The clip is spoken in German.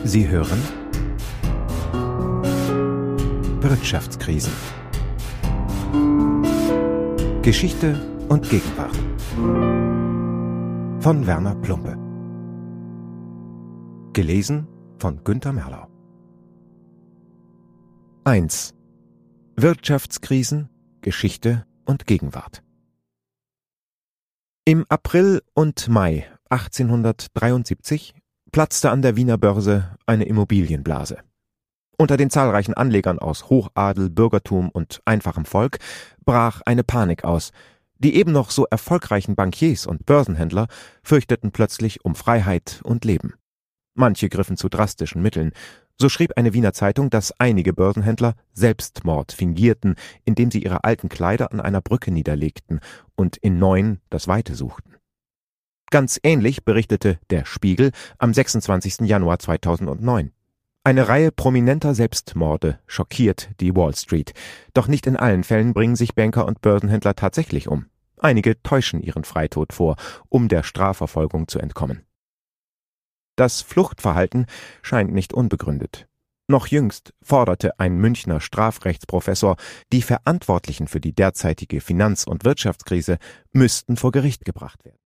Sie hören Wirtschaftskrisen. Geschichte und Gegenwart von Werner Plumpe. Gelesen von Günter Merlau. 1. Wirtschaftskrisen, Geschichte und Gegenwart. Im April und Mai 1873 platzte an der Wiener Börse eine Immobilienblase. Unter den zahlreichen Anlegern aus Hochadel, Bürgertum und einfachem Volk brach eine Panik aus. Die eben noch so erfolgreichen Bankiers und Börsenhändler fürchteten plötzlich um Freiheit und Leben. Manche griffen zu drastischen Mitteln. So schrieb eine Wiener Zeitung, dass einige Börsenhändler Selbstmord fingierten, indem sie ihre alten Kleider an einer Brücke niederlegten und in neuen das Weite suchten. Ganz ähnlich berichtete der Spiegel am 26. Januar 2009. Eine Reihe prominenter Selbstmorde schockiert die Wall Street. Doch nicht in allen Fällen bringen sich Banker und Börsenhändler tatsächlich um. Einige täuschen ihren Freitod vor, um der Strafverfolgung zu entkommen. Das Fluchtverhalten scheint nicht unbegründet. Noch jüngst forderte ein Münchner Strafrechtsprofessor, die Verantwortlichen für die derzeitige Finanz- und Wirtschaftskrise müssten vor Gericht gebracht werden.